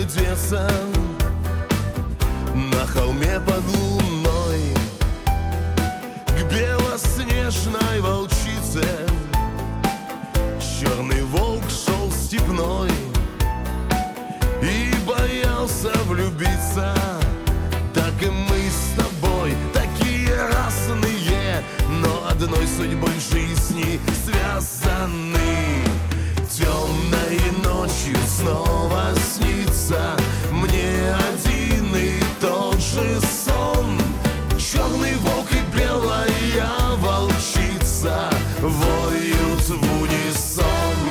оглядеться на холме под луной к белоснежной волчице. Черный волк шел степной и боялся влюбиться. Так и мы с тобой, такие разные, но одной судьбой жизни связаны. Темной ночью снова снится мне один и тот же сон. Черный волк и белая волчица воют в унисон.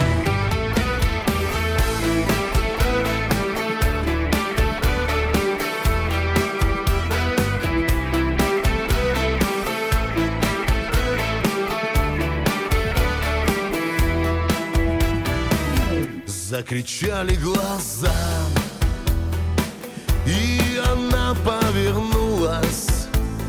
Закричали глаза, и она повернулась,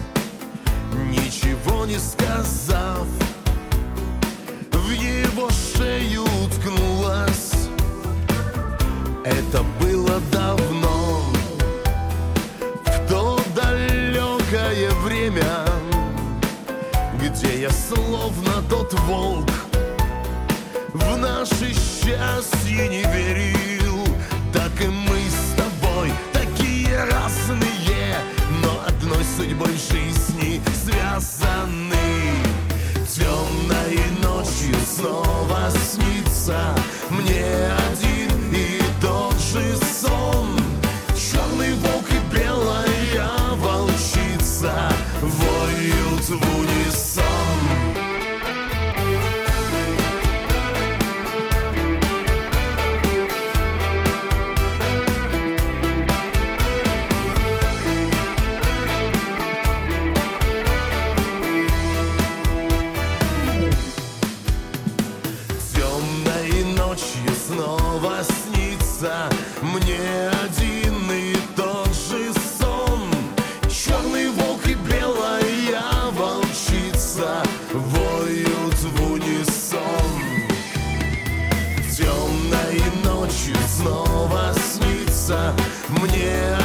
ничего не сказав, в его шею уткнулась. Это было давно, в то далекое время, где я словно тот волк в наше счастье не верил. Так и мы с тобой, такие разные, но одной судьбой жизни связаны. Темной ночью снова снится мне один и тот же сон. Черный волк и белая волчица воют в унисон. Снова снится мне один и тот же сон. Черный волк и белая волчица воют в унисон. Темной ночью снова снится мне